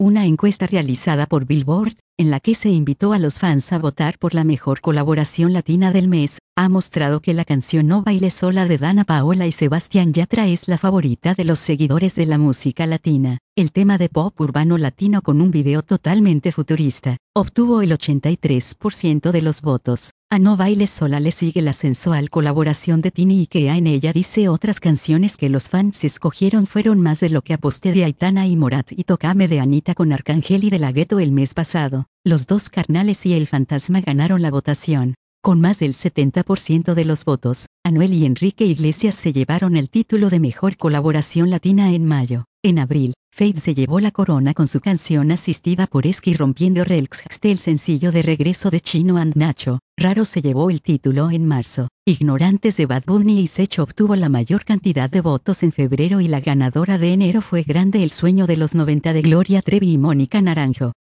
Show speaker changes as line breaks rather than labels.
Una encuesta realizada por Billboard, en la que se invitó a los fans a votar por la mejor colaboración latina del mes, ha mostrado que la canción No Bailes Sola de Dana Paola y Sebastián Yatra es la favorita de los seguidores de la música latina. El tema de pop urbano latino con un video totalmente futurista, obtuvo el 83% de los votos. A No Bailes Sola le sigue la sensual colaboración de Tini y Kea en ella dice otras canciones que los fans escogieron fueron Más de lo que aposté de Aitana y Morat y Tócame de Anita con Arcángel y de La Ghetto el mes pasado. Los dos carnales y El Fantasma ganaron la votación. Con más del 70% de los votos, Anuel y Enrique Iglesias se llevaron el título de mejor colaboración latina en mayo. En abril, Feid se llevó la corona con su canción asistida por Esky Rompiendo Relx, el sencillo de regreso de Chino and Nacho. Raro se llevó el título en marzo. Ignorantes de Bad Bunny y Sech obtuvo la mayor cantidad de votos en febrero y la ganadora de enero fue Grande el sueño de los 90 de Gloria Trevi y Mónica Naranjo.